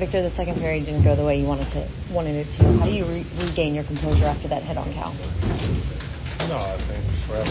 Victor, the second period didn't go the way you wanted it to. How do you regain your composure after that hit on Cal? No, I think for us,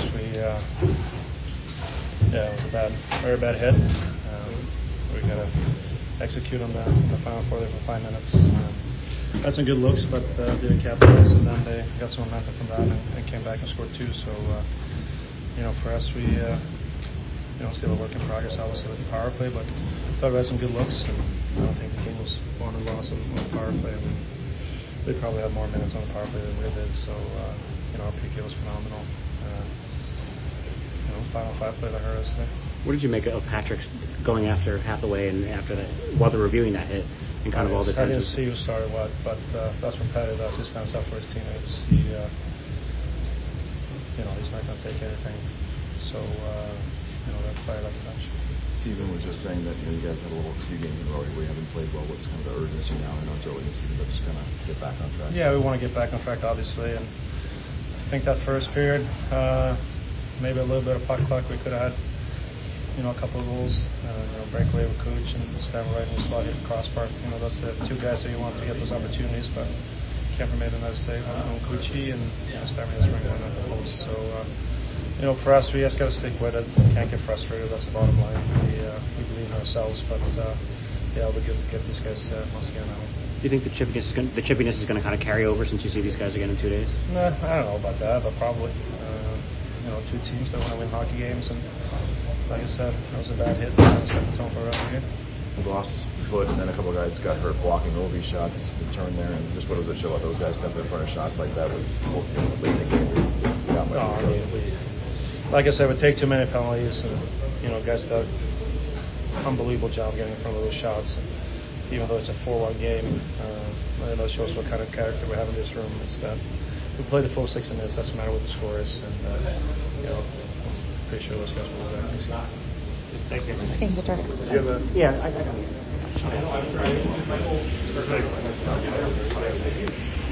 it was a very bad hit. We got to execute on the final four there for 5 minutes. Had some good looks, but didn't capitalize, and then they got some momentum from that and came back and scored two. So, for us, we still a work in progress, obviously, with the power play, but thought we had some good looks, and I don't think the game was won or lost on the power play. I mean, they probably had more minutes on the power play than we did, so our PK was phenomenal. Final five play that hurt us there. What did you make of Patrick going after Hathaway and after that, while they're reviewing that hit, and kind of all the tension? I didn't see who started what, but that's what Patty does. He stands up for his teammates. He's not going to take anything. So, that's probably like a bench. Steven was just saying that you guys had a few games in a row where you haven't played well. What's kind of the urgency now? I know it's early in the season, but just kind of get back on track. Yeah, we want to get back on track, obviously, and I think that first period, maybe a little bit of puck luck. We could have had, a couple of goals. Breakaway with Cooch and stand right in the slot, hit the crossbar. That's the two guys that you want to get those opportunities, but Kemper made a nice save on Coochie, and Stammer just ran at the post. So, for us, we just got to stick with it. Can't get frustrated. That's the bottom line. We believe in ourselves, but it'll be good to get these guys once again out. Do you think the chippiness is going to kind of carry over since you see these guys again in 2 days? Nah, I don't know about that, but probably. Two teams that want to win hockey games, and like I said, that was a bad hit. Set the tone for the rest of the game. You lost Foot, and then a couple of guys got hurt blocking Ovi shots, return there, and just what does it show about those guys stepping in front of shots like that with late in the game? Like I said, we take too many penalties, and guys did an unbelievable job getting in front of those shots. And even though it's a 4-1 game, it shows what kind of character we have in this room. Is that we play the full 60 minutes. Doesn't matter what the score is, and pretty sure those guys will be back next year. Thanks, guys. Thanks, Victor. Yeah, I got it.